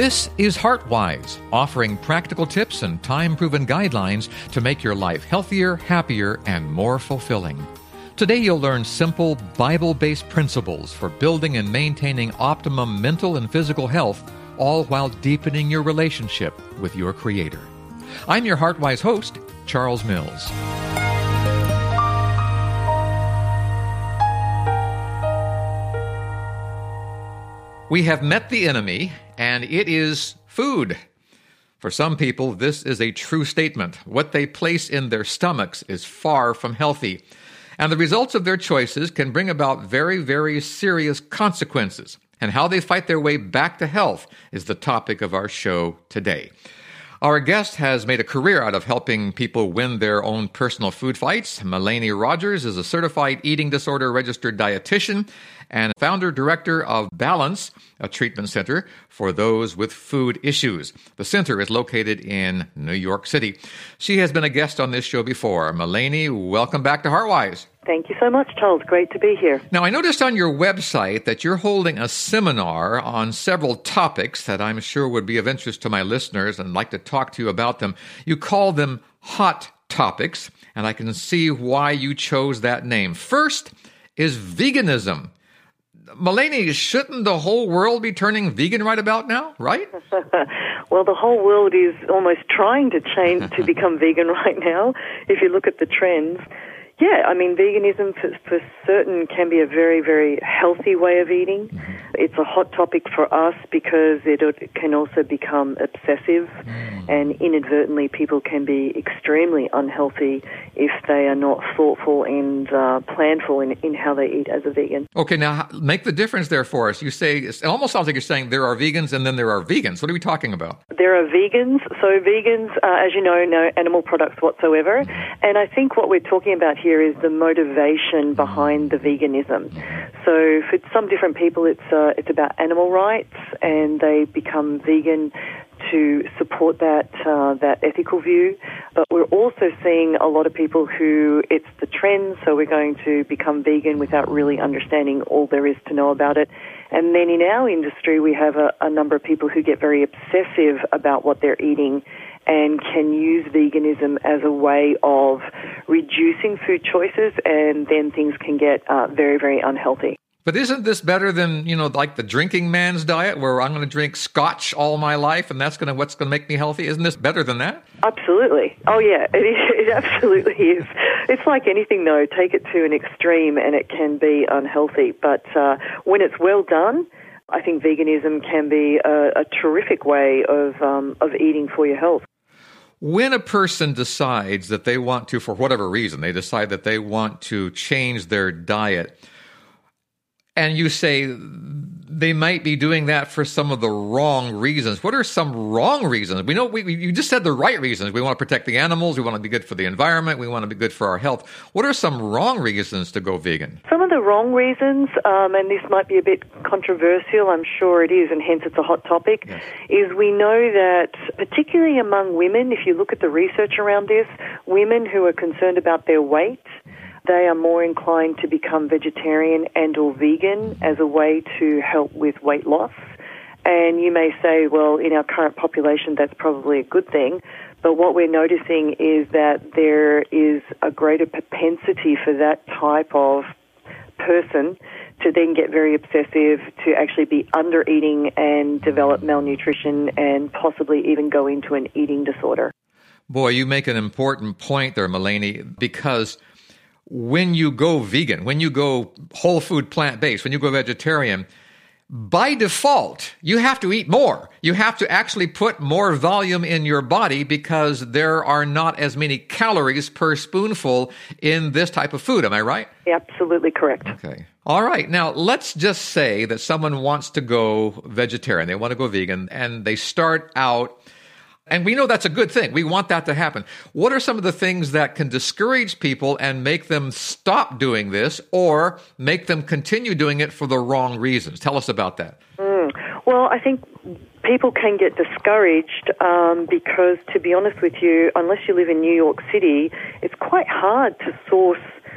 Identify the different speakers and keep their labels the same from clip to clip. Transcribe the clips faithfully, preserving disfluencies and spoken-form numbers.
Speaker 1: This is HeartWise, offering practical tips and time-proven guidelines to make your life healthier, happier, and more fulfilling. Today you'll learn simple, Bible-based principles for building and maintaining optimum mental and physical health, all while deepening your relationship with your Creator. I'm your HeartWise host, Charles Mills. We have met the enemy, and it is food. For some people, this is a true statement. What they place in their stomachs is far from healthy, and the results of their choices can bring about very, very serious consequences. And how they fight their way back to health is the topic of our show today. Our guest has made a career out of helping people win their own personal food fights. Melanie Rogers is a certified eating disorder registered dietitian and founder-director of Balance, a treatment center for those with food issues. The center is located in New York City. She has been a guest on this show before. Melanie, welcome back to HeartWise.
Speaker 2: Thank you so much, Charles. Great to be here.
Speaker 1: Now, I noticed on your website that you're holding a seminar on several topics that I'm sure would be of interest to my listeners and I'd like to talk to you about them. You call them hot topics, and I can see why you chose that name. First is veganism. Melanie, shouldn't the whole world be turning vegan right about now, right?
Speaker 2: Well, the whole world is almost trying to change to become vegan right now, if you look at the trends. Yeah, I mean, veganism for, for certain can be a very, very healthy way of eating. Mm-hmm. It's a hot topic for us because it, it can also become obsessive, mm. and inadvertently people can be extremely unhealthy if they are not thoughtful and uh, planful in, in how they eat as a vegan.
Speaker 1: Okay, now make the difference there for us. You say, it almost sounds like you're saying there are vegans and then there are vegans. What are we talking about?
Speaker 2: There are vegans. So vegans, uh, as you know, no animal products whatsoever. Mm. And I think what we're talking about here is the motivation behind the veganism. So for some different people, it's uh, it's about animal rights, and they become vegan to support that uh, that ethical view. But we're also seeing a lot of people who it's the trend, so we're going to become vegan without really understanding all there is to know about it. And then in our industry, we have a, a number of people who get very obsessive about what they're eating and can use veganism as a way of reducing food choices, and then things can get uh, very, very unhealthy.
Speaker 1: But isn't this better than, you know, like the drinking man's diet, where I'm going to drink scotch all my life and that's going to what's going to make me healthy? Isn't this better than that?
Speaker 2: Absolutely. Oh, yeah, it, is, it absolutely is. It's like anything, though. Take it to an extreme and it can be unhealthy. But uh, when it's well done, I think veganism can be a, a terrific way of um, of eating for your health.
Speaker 1: When a person decides that they want to, for whatever reason, they decide that they want to change their diet, and you say they might be doing that for some of the wrong reasons. What are some wrong reasons? We know we, we you just said the right reasons. We want to protect the animals. We want to be good for the environment. We want to be good for our health. What are some wrong reasons to go vegan?
Speaker 2: Some of the wrong reasons, um, and this might be a bit controversial, I'm sure it is, and hence it's a hot topic, yes. is we know that particularly among women, if you look at the research around this, women who are concerned about their weight, they are more inclined to become vegetarian and or vegan as a way to help with weight loss. And you may say, well, in our current population, that's probably a good thing. But what we're noticing is that there is a greater propensity for that type of person to then get very obsessive, to actually be under-eating and develop malnutrition and possibly even go into an eating disorder.
Speaker 1: Boy, you make an important point there, Melanie, because when you go vegan, when you go whole food plant-based, when you go vegetarian, by default, you have to eat more. You have to actually put more volume in your body because there are not as many calories per spoonful in this type of food. Am I right?
Speaker 2: Absolutely correct.
Speaker 1: Okay. All right. Now, let's just say that someone wants to go vegetarian. They want to go vegan, and they start out. And we know that's a good thing. We want that to happen. What are some of the things that can discourage people and make them stop doing this or make them continue doing it for the wrong reasons? Tell us about that.
Speaker 2: Mm. Well, I think people can get discouraged um, because, to be honest with you, unless you live in New York City, it's quite hard to source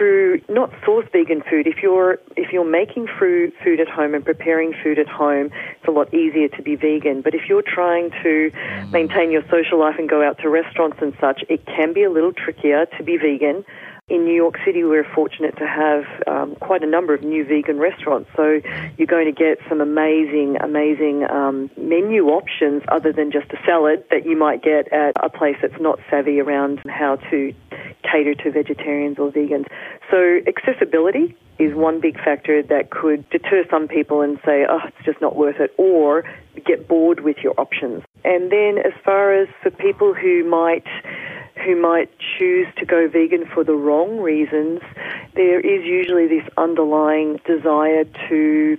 Speaker 2: through not source vegan food. If you're if you're making food food at home and preparing food at home, it's a lot easier to be vegan. But if you're trying to maintain your social life and go out to restaurants and such, it can be a little trickier to be vegan. In New York City, we're fortunate to have um, quite a number of new vegan restaurants. So you're going to get some amazing, amazing um, menu options other than just a salad that you might get at a place that's not savvy around how to cater to vegetarians or vegans. So accessibility is one big factor that could deter some people and say, oh, it's just not worth it, or get bored with your options. And then as far as for people who might who might choose to go vegan for the wrong reasons, there is usually this underlying desire to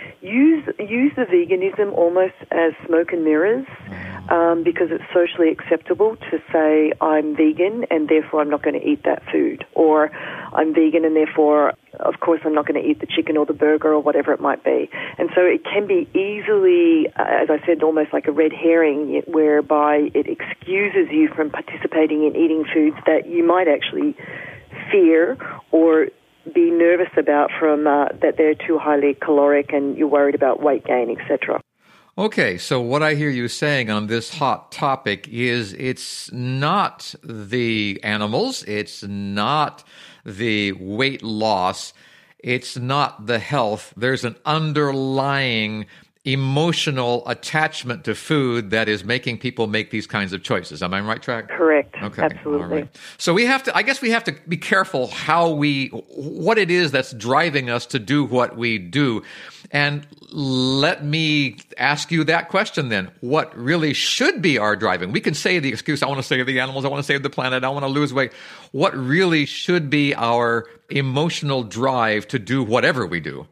Speaker 2: use use the veganism almost as smoke and mirrors, um, because it's socially acceptable to say, I'm vegan and therefore I'm not going to eat that food, or I'm vegan and therefore, of course, I'm not going to eat the chicken or the burger or whatever it might be. And so it can be easily, as I said, almost like a red herring, whereby it excuses you from participating in eating foods that you might actually fear or be nervous about from uh, that they're too highly caloric and you're worried about weight gain, et cetera.
Speaker 1: Okay, so what I hear you saying on this hot topic is it's not the animals, it's not the weight loss, it's not the health. There's an underlying emotional attachment to food that is making people make these kinds of choices. Am I on the right track?
Speaker 2: Correct.
Speaker 1: Okay.
Speaker 2: Absolutely.
Speaker 1: All right. So we have to, I guess we have to be careful how we, what it is that's driving us to do what we do. And let me ask you that question then. What really should be our driving? We can say the excuse, I want to save the animals, I want to save the planet, I want to lose weight. What really should be our emotional drive to do whatever we do?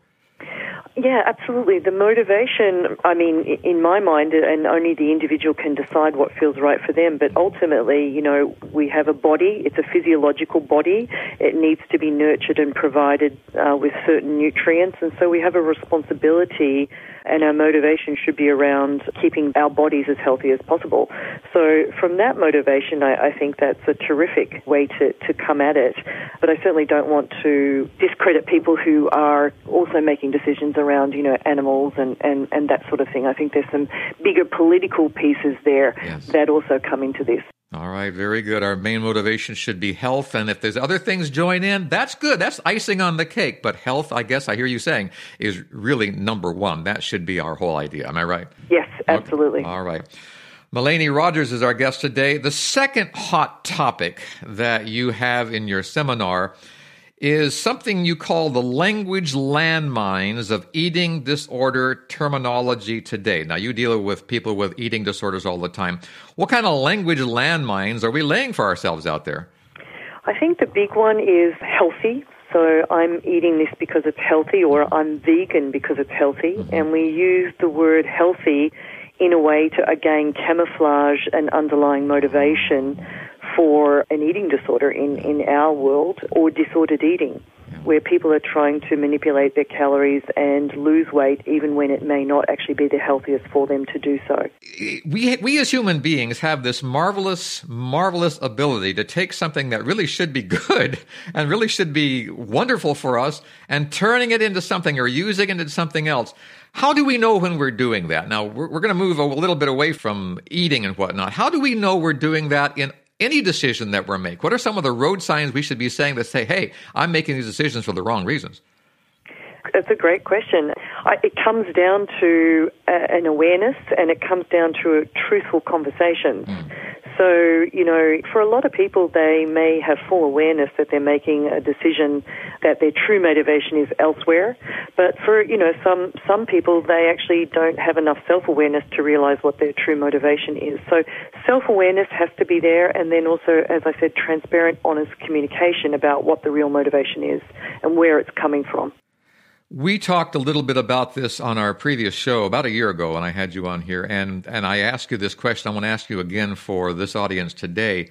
Speaker 2: Yeah, absolutely. The motivation, I mean, in my mind, and only the individual can decide what feels right for them, but ultimately, you know, we have a body, it's a physiological body, it needs to be nurtured and provided uh, with certain nutrients, and so we have a responsibility, and our motivation should be around keeping our bodies as healthy as possible. So from that motivation, I, I think that's a terrific way to, to come at it, but I certainly don't want to discredit people who are also making decisions around, you know, animals and, and, and that sort of thing. I think there's some bigger political pieces there yes. that also come into this.
Speaker 1: All right, very good. Our main motivation should be health, and if there's other things join in, that's good. That's icing on the cake. But health, I guess I hear you saying, is really number one. That should be our whole idea. Am I right?
Speaker 2: Yes, absolutely.
Speaker 1: Okay. All right. Melanie Rogers is our guest today. The second hot topic that you have in your seminar is something you call the language landmines of eating disorder terminology today. Now, you deal with people with eating disorders all the time. What kind of language landmines are we laying for ourselves out there?
Speaker 2: I think the big one is healthy. So I'm eating this because it's healthy, or I'm vegan because it's healthy. Mm-hmm. And we use the word healthy in a way to, again, camouflage an underlying motivation for an eating disorder in, in our world, or disordered eating, where people are trying to manipulate their calories and lose weight even when it may not actually be the healthiest for them to do so.
Speaker 1: We, we as human beings have this marvelous, marvelous ability to take something that really should be good and really should be wonderful for us and turning it into something or using it into something else. How do we know when we're doing that? Now, we're, we're going to move a little bit away from eating and whatnot. How do we know we're doing that in any decision that we make? What are some of the road signs we should be saying that say, hey, I'm making these decisions for the wrong reasons?
Speaker 2: That's a great question. I, it comes down to uh, an awareness, and it comes down to a truthful conversation. Mm. So, you know, for a lot of people, they may have full awareness that they're making a decision that their true motivation is elsewhere. But for, you know, some, some people, they actually don't have enough self-awareness to realize what their true motivation is. So self-awareness has to be there, and then also, as I said, transparent, honest communication about what the real motivation is and where it's coming from.
Speaker 1: We talked a little bit about this on our previous show about a year ago when I had you on here, and, and I asked you this question. I want to ask you again for this audience today.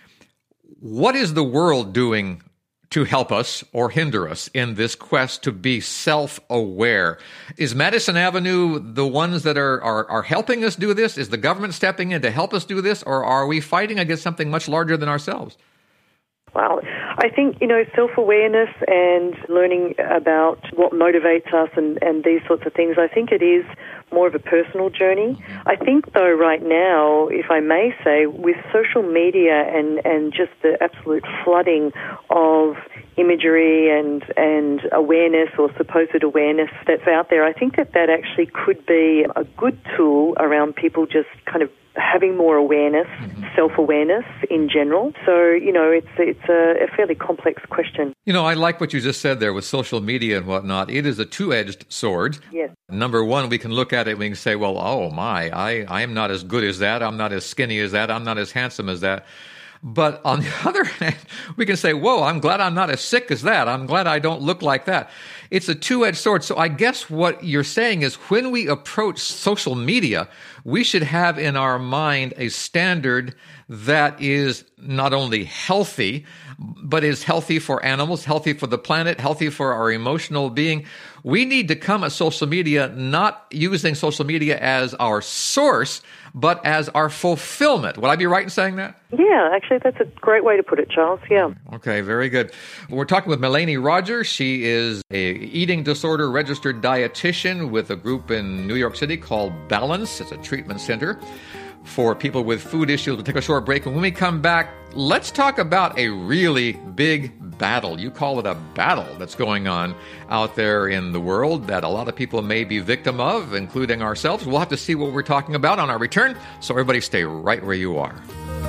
Speaker 1: What is the world doing to help us or hinder us in this quest to be self-aware? Is Madison Avenue the ones that are, are, are helping us do this? Is the government stepping in to help us do this, or are we fighting against something much larger than ourselves?
Speaker 2: Wow. I think, you know, self-awareness and learning about what motivates us and, and these sorts of things, I think it is more of a personal journey. I think, though, right now, if I may say, with social media and, and just the absolute flooding of imagery and, and awareness or supposed awareness that's out there, I think that that actually could be a good tool around people just kind of having more awareness, mm-hmm. self-awareness in general. So, you know, it's it's a, a fairly complex question.
Speaker 1: You know, I like what you just said there with social media and whatnot. It is a two-edged sword.
Speaker 2: Yes.
Speaker 1: Number one, we can look at it and we can say, well, oh my, I, I am not as good as that. I'm not as skinny as that. I'm not as handsome as that. But on the other hand, we can say, whoa, I'm glad I'm not as sick as that. I'm glad I don't look like that. It's a two-edged sword. So I guess what you're saying is when we approach social media, we should have in our mind a standard that is not only healthy, but is healthy for animals, healthy for the planet, healthy for our emotional being. We need to come at social media not using social media as our source, but as our fulfillment. Would I be right in saying that?
Speaker 2: Yeah, actually, that's a great way to put it, Charles. Yeah.
Speaker 1: Okay, very good. We're talking with Melanie Rogers. She is a eating disorder registered dietitian with a group in New York City called Balance. It's a treatment center for people with food issues. We'll take a short break. And when we come back, let's talk about a really big battle. You call it a battle that's going on out there in the world that a lot of people may be victim of, including ourselves. We'll have to see what we're talking about on our return. So everybody stay right where you are.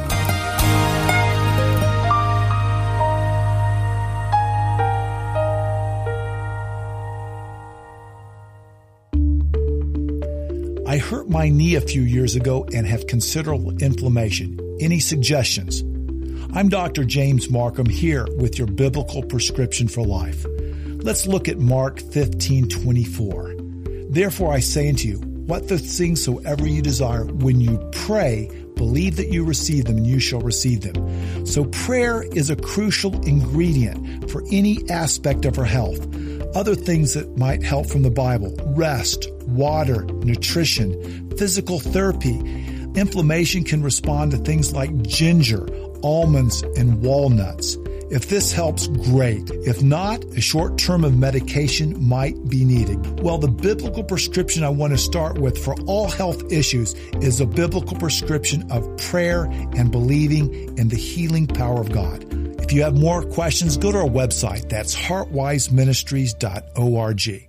Speaker 3: I hurt my knee a few years ago and have considerable inflammation. Any suggestions? I'm Doctor James Markham here with your biblical prescription for life. Let's look at Mark fifteen twenty-four. Therefore I say unto you, what the things soever you desire, when you pray, believe that you receive them and you shall receive them. So prayer is a crucial ingredient for any aspect of our health. Other things that might help from the Bible: rest, water, nutrition, physical therapy. Inflammation can respond to things like ginger, almonds, and walnuts. If this helps, great. If not, a short term of medication might be needed. Well, the biblical prescription I want to start with for all health issues is a biblical prescription of prayer and believing in the healing power of God. If you have more questions, go to our website. That's heart wise ministries dot org.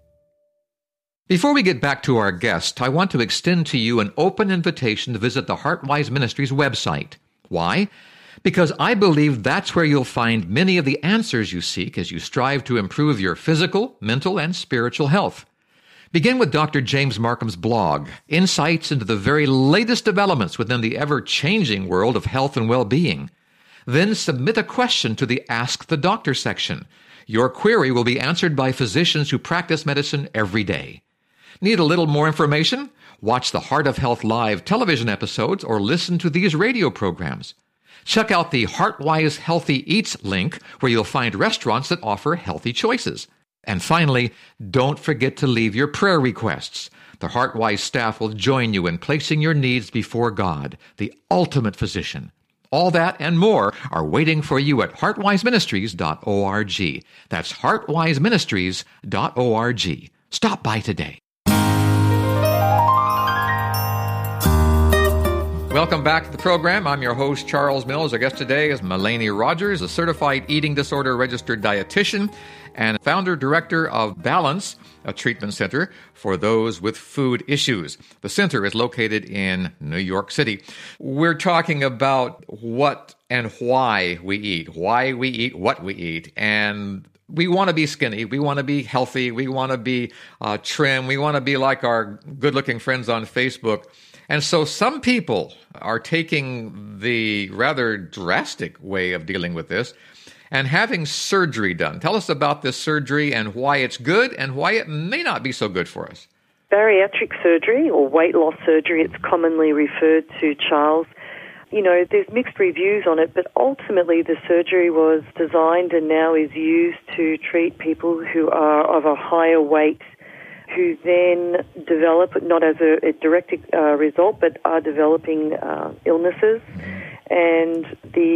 Speaker 1: Before we get back to our guest, I want to extend to you an open invitation to visit the HeartWise Ministries website. Why? Because I believe that's where you'll find many of the answers you seek as you strive to improve your physical, mental, and spiritual health. Begin with Doctor James Markham's blog, insights into the very latest developments within the ever-changing world of health and well-being. Then submit a question to the Ask the Doctor section. Your query will be answered by physicians who practice medicine every day. Need a little more information? Watch the Heart of Health Live television episodes or listen to these radio programs. Check out the HeartWise Healthy Eats link, where you'll find restaurants that offer healthy choices. And finally, don't forget to leave your prayer requests. The HeartWise staff will join you in placing your needs before God, the ultimate physician. All that and more are waiting for you at heart wise ministries dot org. That's heart wise ministries dot org. Stop by today. Welcome back to the program. I'm your host, Charles Mills. Our guest today is Melanie Rogers, a certified eating disorder registered dietitian and founder-director of Balance, a treatment center for those with food issues. The center is located in New York City. We're talking about what and why we eat, why we eat what we eat, and we want to be skinny. We want to be healthy. We want to be uh, trim. We want to be like our good-looking friends on Facebook. And so some people are taking the rather drastic way of dealing with this and having surgery done. Tell us about this surgery and why it's good and why it may not be so good for us.
Speaker 2: Bariatric surgery, or weight loss surgery, it's commonly referred to, Charles. You know, there's mixed reviews on it, but ultimately the surgery was designed and now is used to treat people who are of a higher weight, who then develop, not as a, a direct uh, result, but are developing uh, illnesses. And the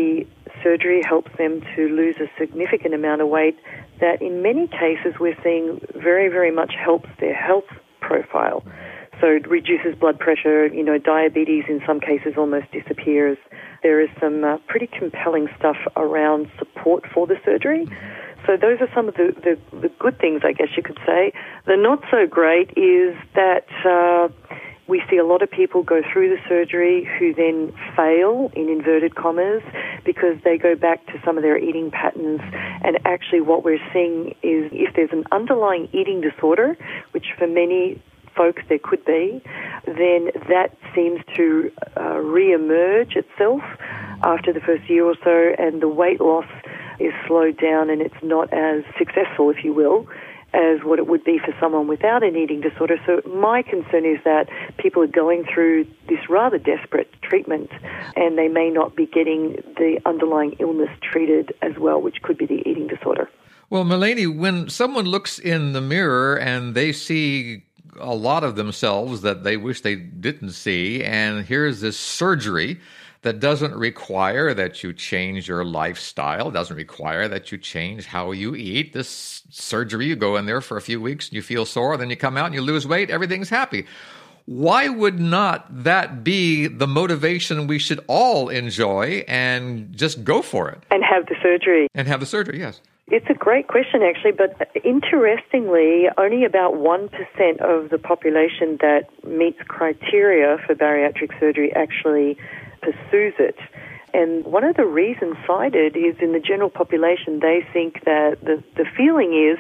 Speaker 2: surgery helps them to lose a significant amount of weight that in many cases we're seeing very, very much helps their health profile. So it reduces blood pressure, you know, diabetes in some cases almost disappears. There is some uh, pretty compelling stuff around support for the surgery. So those are some of the, the, the good things, I guess you could say. The not so great is that uh, we see a lot of people go through the surgery who then fail, in inverted commas, because they go back to some of their eating patterns. And actually what we're seeing is if there's an underlying eating disorder, which for many folks there could be, then that seems to uh, re-emerge itself after the first year or so, and the weight loss is slowed down and it's not as successful, if you will, as what it would be for someone without an eating disorder. So my concern is that people are going through this rather desperate treatment and they may not be getting the underlying illness treated as well, which could be the eating disorder.
Speaker 1: Well, Melanie, when someone looks in the mirror and they see a lot of themselves that they wish they didn't see, and here's this surgery that doesn't require that you change your lifestyle, doesn't require that you change how you eat. This surgery, you go in there for a few weeks, and you feel sore, then you come out and you lose weight, everything's happy. Why would not that be the motivation we should all enjoy and just go for it?
Speaker 2: And have the surgery.
Speaker 1: And have the surgery, yes.
Speaker 2: It's a great question, actually, but interestingly, only about one percent of the population that meets criteria for bariatric surgery actually pursues it. And one of the reasons cited is in the general population, they think that the, the feeling is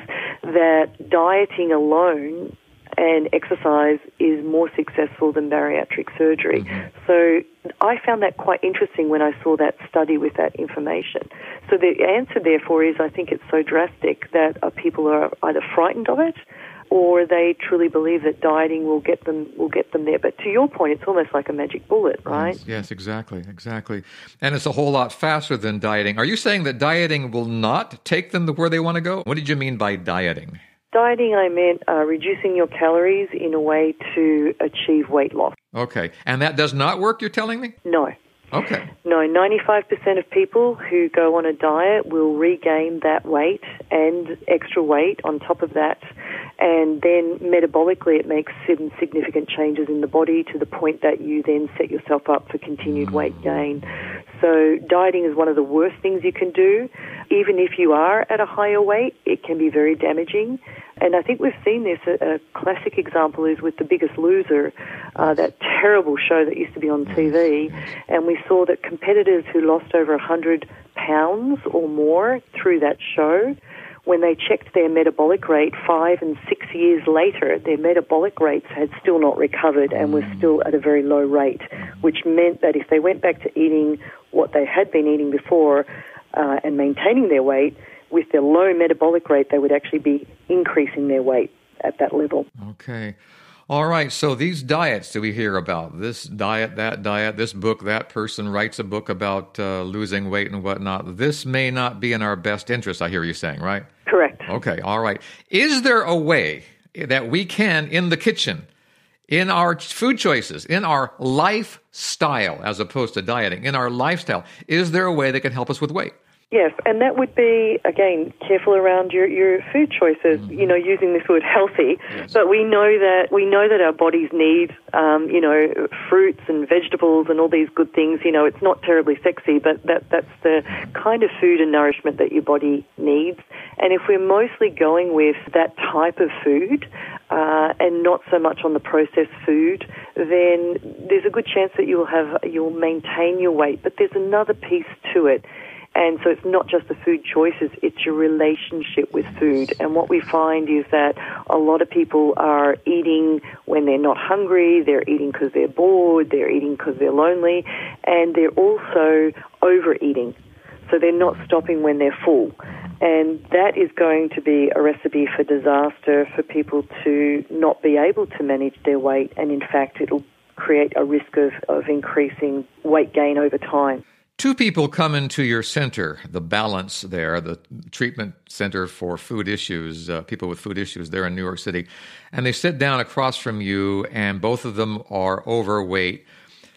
Speaker 2: that dieting alone and exercise is more successful than bariatric surgery. Mm-hmm. So I found that quite interesting when I saw that study with that information. So the answer, therefore, is I think it's so drastic that uh, people are either frightened of it or they truly believe that dieting will get them will get them there. But to your point, it's almost like a magic bullet, right?
Speaker 1: Yes, yes, exactly, exactly. And it's a whole lot faster than dieting. Are you saying that dieting will not take them to where they want to go? What did you mean by dieting?
Speaker 2: Dieting, I meant uh, reducing your calories in a way to achieve weight loss.
Speaker 1: Okay. And that does not work, you're telling me?
Speaker 2: No.
Speaker 1: Okay.
Speaker 2: No, ninety-five percent of people who go on a diet will regain that weight and extra weight on top of that. And then metabolically it makes significant changes in the body to the point that you then set yourself up for continued weight gain. So dieting is one of the worst things you can do. Even if you are at a higher weight, it can be very damaging. And I think we've seen this. A, a classic example is with The Biggest Loser, uh, that terrible show that used to be on T V. And we saw that competitors who lost over one hundred pounds or more through that show, when they checked their metabolic rate five and six years later, their metabolic rates had still not recovered and were still at a very low rate, which meant that if they went back to eating what they had been eating before uh, and maintaining their weight, with their low metabolic rate, they would actually be increasing their weight at that level.
Speaker 1: Okay. All right. So these diets that we hear about, this diet, that diet, this book, that person writes a book about uh, losing weight and whatnot. This may not be in our best interest, I hear you saying, right?
Speaker 2: Correct.
Speaker 1: Okay. All right. Is there a way that we can, in the kitchen, in our food choices, in our lifestyle, as opposed to dieting, in our lifestyle, is there a way that can help us with weight?
Speaker 2: Yes, and that would be, again, careful around your, your food choices, mm-hmm. you know, using this word healthy. Yes. But we know that we know that our bodies need, um, you know, fruits and vegetables and all these good things. You know, it's not terribly sexy, but that that's the kind of food and nourishment that your body needs. And if we're mostly going with that type of food uh, and not so much on the processed food, then there's a good chance that you'll have you'll maintain your weight. But there's another piece to it. And so it's not just the food choices, it's your relationship with food. And what we find is that a lot of people are eating when they're not hungry, they're eating because they're bored, they're eating because they're lonely, and they're also overeating. So they're not stopping when they're full. And that is going to be a recipe for disaster for people to not be able to manage their weight. And in fact, it'll create a risk of, of increasing weight gain over time.
Speaker 1: Two people come into your center, the Balance there, the treatment center for food issues, uh, people with food issues there in New York City, and they sit down across from you, and both of them are overweight.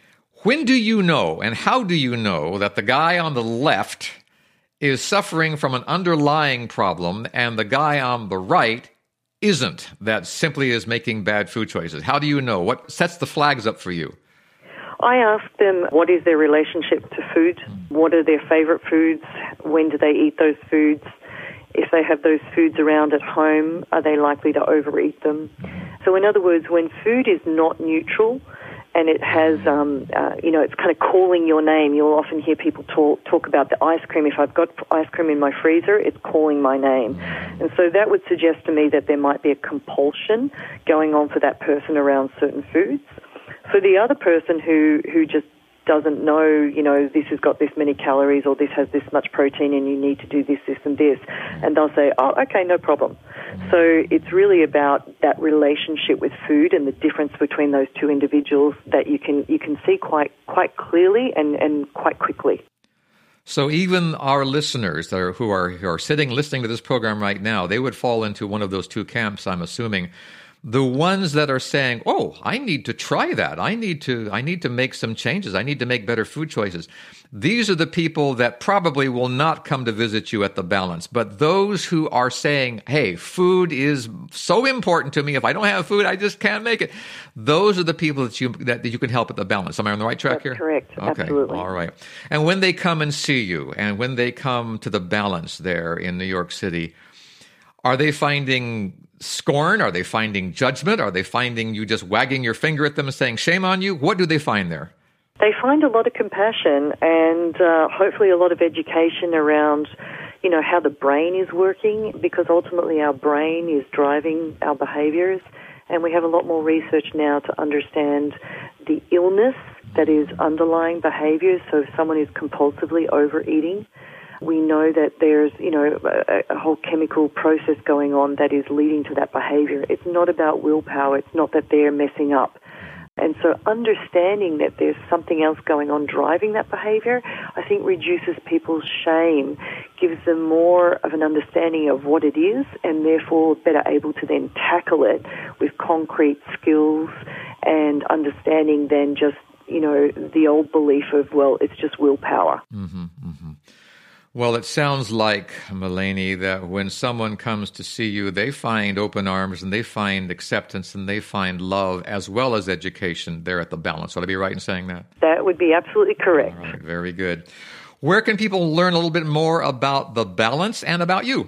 Speaker 1: When do you know and how do you know that the guy on the left is suffering from an underlying problem and the guy on the right isn't, that simply is making bad food choices? How do you know? What sets the flags up for you?
Speaker 2: I ask them what is their relationship to food, what are their favorite foods, when do they eat those foods, if they have those foods around at home, are they likely to overeat them? So in other words, when food is not neutral and it has, um, uh, you know, it's kind of calling your name, you'll often hear people talk, talk about the ice cream. If I've got ice cream in my freezer, it's calling my name. And so that would suggest to me that there might be a compulsion going on for that person around certain foods. For the other person who, who just doesn't know, you know, this has got this many calories or this has this much protein and you need to do this, this and this, and they'll say, oh, okay, no problem. So it's really about that relationship with food and the difference between those two individuals that you can you can see quite quite clearly and, and quite quickly.
Speaker 1: So even our listeners that are, who are who are sitting listening to this program right now, they would fall into one of those two camps, I'm assuming. The ones that are saying, oh, I need to try that. I need to I need to make some changes. I need to make better food choices. These are the people that probably will not come to visit you at the Balance. But those who are saying, hey, food is so important to me. If I don't have food, I just can't make it. Those are the people that you that, that you can help at the Balance. Am I on the right track
Speaker 2: That's
Speaker 1: here?
Speaker 2: Correct.
Speaker 1: Okay.
Speaker 2: Absolutely.
Speaker 1: All right. And when they come and see you, and when they come to the Balance there in New York City, are they finding scorn? Are they finding judgment? Are they finding you just wagging your finger at them and saying, shame on you? What do they find there?
Speaker 2: They find a lot of compassion and uh, hopefully a lot of education around, you know, how the brain is working, because ultimately our brain is driving our behaviors. And we have a lot more research now to understand the illness that is underlying behaviors. So if someone is compulsively overeating, we know that there's, you know, a, a whole chemical process going on that is leading to that behavior. It's not about willpower. It's not that they're messing up. And so understanding that there's something else going on driving that behavior, I think reduces people's shame, gives them more of an understanding of what it is, and therefore better able to then tackle it with concrete skills and understanding than just, you know, the old belief of, well, it's just willpower.
Speaker 1: Mm-hmm, mm-hmm. Well, it sounds like, Melanie, that when someone comes to see you, they find open arms and they find acceptance and they find love as well as education there at the Balance. Would I be right in saying that?
Speaker 2: That would be absolutely correct.
Speaker 1: All right, very good. Where can people learn a little bit more about the Balance and about you?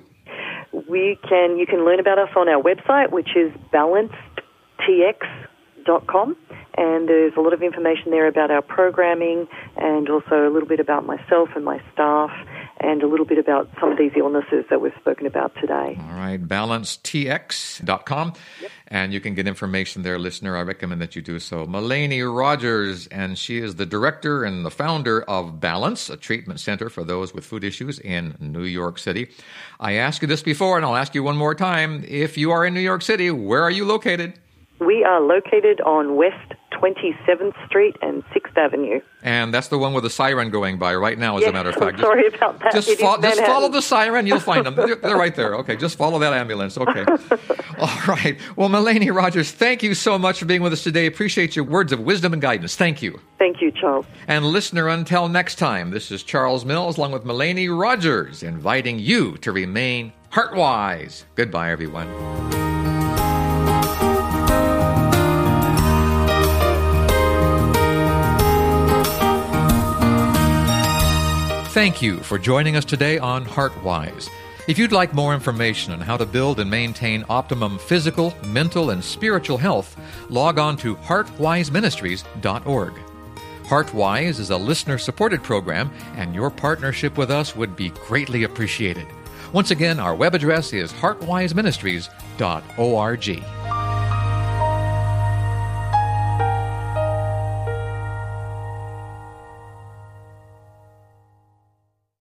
Speaker 2: We can. You can learn about us on our website, which is balanced t x dot com. And there's a lot of information there about our programming and also a little bit about myself and my staff and a little bit about some of these illnesses that we've spoken about today.
Speaker 1: All right, balance t x dot com. Yep. And you can get information there, listener. I recommend that you do so. Melanie Rogers, and she is the director and the founder of Balance, a treatment center for those with food issues in New York City. I asked you this before, and I'll ask you one more time. If you are in New York City, where are you located?
Speaker 2: We are located on West twenty-seventh Street and sixth Avenue.
Speaker 1: And that's the one with the siren going by right now, as
Speaker 2: yes,
Speaker 1: a matter of fact.
Speaker 2: I'm sorry just, about that.
Speaker 1: Just, fo- just follow the siren, you'll find them. They're, they're right there. Okay, just follow that ambulance. Okay. All right. Well, Melanie Rogers, thank you so much for being with us today. Appreciate your words of wisdom and guidance. Thank you.
Speaker 2: Thank you, Charles.
Speaker 1: And listener, until next time, this is Charles Mills along with Melanie Rogers, inviting you to remain heart-wise. Goodbye, everyone. Thank you for joining us today on HeartWise. If you'd like more information on how to build and maintain optimum physical, mental, and spiritual health, log on to heart wise ministries dot org. HeartWise is a listener-supported program, and your partnership with us would be greatly appreciated. Once again, our web address is heart wise ministries dot org.